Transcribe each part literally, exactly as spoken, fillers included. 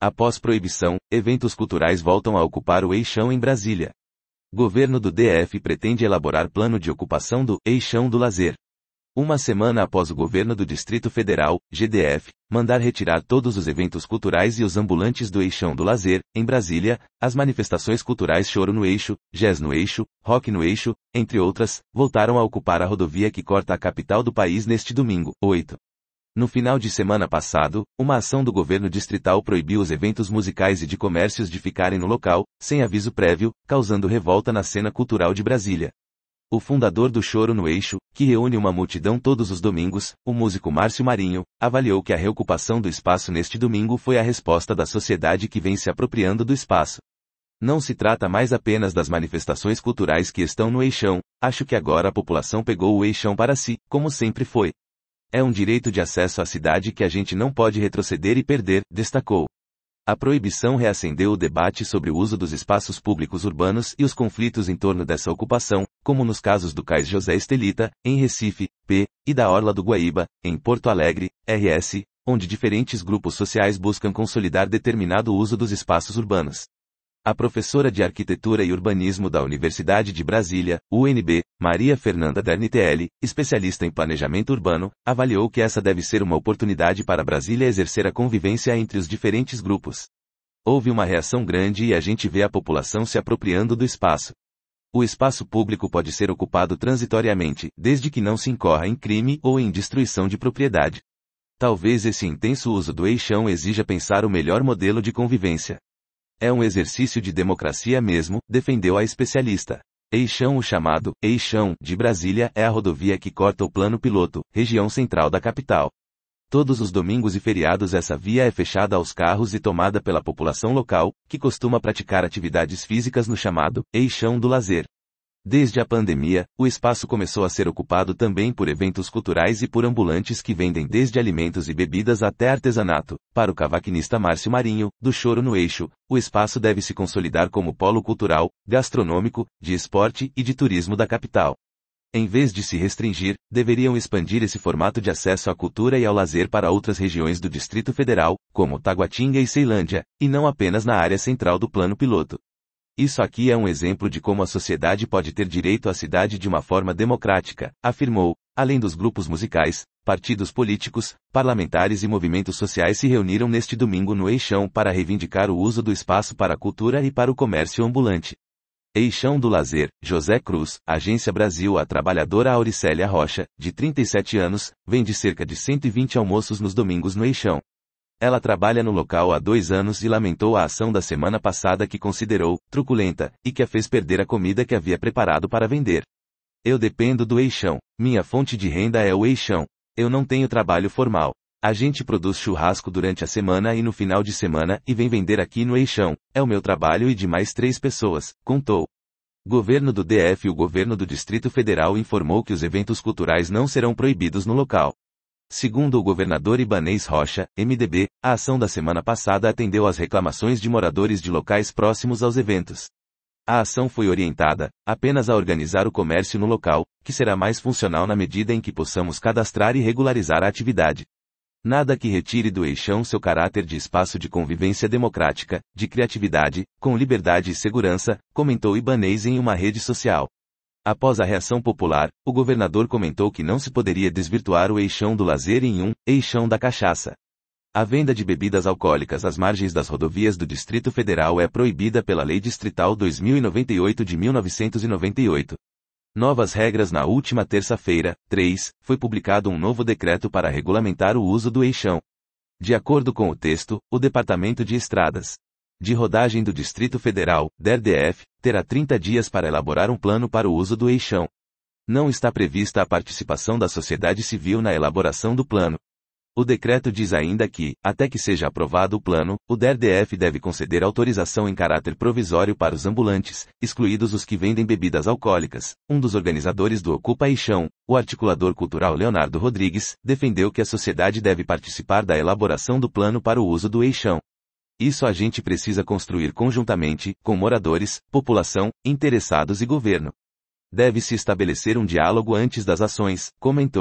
Após proibição, eventos culturais voltam a ocupar o Eixão em Brasília. Governo do D F pretende elaborar plano de ocupação do Eixão do Lazer. Uma semana após o governo do Distrito Federal, G D F, mandar retirar todos os eventos culturais e os ambulantes do Eixão do Lazer, em Brasília, as manifestações culturais Choro no Eixo, Jazz no Eixo, Rock no Eixo, entre outras, voltaram a ocupar a rodovia que corta a capital do país neste domingo, oito. No final de semana passado, uma ação do governo distrital proibiu os eventos musicais e de comércios de ficarem no local, sem aviso prévio, causando revolta na cena cultural de Brasília. O fundador do Choro no Eixo, que reúne uma multidão todos os domingos, o músico Márcio Marinho, avaliou que a reocupação do espaço neste domingo foi a resposta da sociedade que vem se apropriando do espaço. Não se trata mais apenas das manifestações culturais que estão no Eixão, acho que agora a população pegou o Eixão para si, como sempre foi. É um direito de acesso à cidade que a gente não pode retroceder e perder, destacou. A proibição reacendeu o debate sobre o uso dos espaços públicos urbanos e os conflitos em torno dessa ocupação, como nos casos do Cais José Estelita, em Recife, P, e da Orla do Guaíba, em Porto Alegre, R S, onde diferentes grupos sociais buscam consolidar determinado uso dos espaços urbanos. A professora de Arquitetura e Urbanismo da Universidade de Brasília, U N B, Maria Fernanda Dernitelli, especialista em planejamento urbano, avaliou que essa deve ser uma oportunidade para Brasília exercer a convivência entre os diferentes grupos. Houve uma reação grande e a gente vê a população se apropriando do espaço. O espaço público pode ser ocupado transitoriamente, desde que não se incorra em crime ou em destruição de propriedade. Talvez esse intenso uso do Eixão exija pensar o melhor modelo de convivência. É um exercício de democracia mesmo, defendeu a especialista. Eixão, o chamado Eixão de Brasília, é a rodovia que corta o Plano Piloto, região central da capital. Todos os domingos e feriados essa via é fechada aos carros e tomada pela população local, que costuma praticar atividades físicas no chamado Eixão do Lazer. Desde a pandemia, o espaço começou a ser ocupado também por eventos culturais e por ambulantes que vendem desde alimentos e bebidas até artesanato. Para o cavaquinista Márcio Marinho, do Choro no Eixo, o espaço deve se consolidar como polo cultural, gastronômico, de esporte e de turismo da capital. Em vez de se restringir, deveriam expandir esse formato de acesso à cultura e ao lazer para outras regiões do Distrito Federal, como Taguatinga e Ceilândia, e não apenas na área central do Plano Piloto. Isso aqui é um exemplo de como a sociedade pode ter direito à cidade de uma forma democrática, afirmou. Além dos grupos musicais, partidos políticos, parlamentares e movimentos sociais se reuniram neste domingo no Eixão para reivindicar o uso do espaço para a cultura e para o comércio ambulante. Eixão do Lazer, José Cruz, Agência Brasil. A trabalhadora Auricélia Rocha, de trinta e sete anos, vende cerca de cento e vinte almoços nos domingos no Eixão. Ela trabalha no local há dois anos e lamentou a ação da semana passada que considerou truculenta e que a fez perder a comida que havia preparado para vender. Eu dependo do Eixão. Minha fonte de renda é o Eixão. Eu não tenho trabalho formal. A gente produz churrasco durante a semana e no final de semana e vem vender aqui no Eixão. É o meu trabalho e de mais três pessoas, contou. Governo do D F. O governo do Distrito Federal informou que os eventos culturais não serão proibidos no local. Segundo o governador Ibanez Rocha, M D B, a ação da semana passada atendeu às reclamações de moradores de locais próximos aos eventos. A ação foi orientada apenas a organizar o comércio no local, que será mais funcional na medida em que possamos cadastrar e regularizar a atividade. Nada que retire do Eixão seu caráter de espaço de convivência democrática, de criatividade, com liberdade e segurança, comentou Ibanez em uma rede social. Após a reação popular, o governador comentou que não se poderia desvirtuar o Eixão do Lazer em um Eixão da Cachaça. A venda de bebidas alcoólicas às margens das rodovias do Distrito Federal é proibida pela Lei Distrital dois mil e noventa e oito de mil novecentos e noventa e oito. Novas regras. Na última terça-feira, três, foi publicado um novo decreto para regulamentar o uso do Eixão. De acordo com o texto, o Departamento de Estradas de Rodagem do Distrito Federal, D E R D F, terá trinta dias para elaborar um plano para o uso do Eixão. Não está prevista a participação da sociedade civil na elaboração do plano. O decreto diz ainda que, até que seja aprovado o plano, o D E R D F deve conceder autorização em caráter provisório para os ambulantes, excluídos os que vendem bebidas alcoólicas. Um dos organizadores do Ocupa Eixão, o articulador cultural Leonardo Rodrigues, defendeu que a sociedade deve participar da elaboração do plano para o uso do Eixão. Isso a gente precisa construir conjuntamente, com moradores, população, interessados e governo. Deve-se estabelecer um diálogo antes das ações, comentou.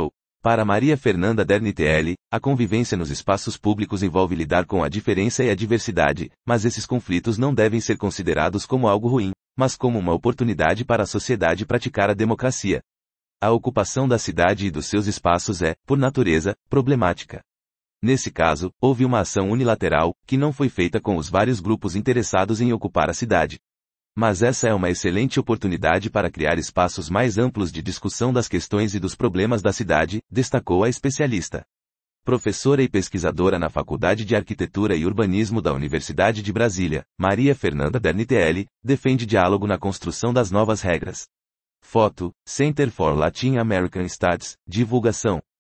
Para Maria Fernanda Dernitelli, a convivência nos espaços públicos envolve lidar com a diferença e a diversidade, mas esses conflitos não devem ser considerados como algo ruim, mas como uma oportunidade para a sociedade praticar a democracia. A ocupação da cidade e dos seus espaços é, por natureza, problemática. Nesse caso, houve uma ação unilateral, que não foi feita com os vários grupos interessados em ocupar a cidade. Mas essa é uma excelente oportunidade para criar espaços mais amplos de discussão das questões e dos problemas da cidade, destacou a especialista. Professora e pesquisadora na Faculdade de Arquitetura e Urbanismo da Universidade de Brasília, Maria Fernanda Dernitelli, defende diálogo na construção das novas regras. Foto, Center for Latin American Studies, divulgação.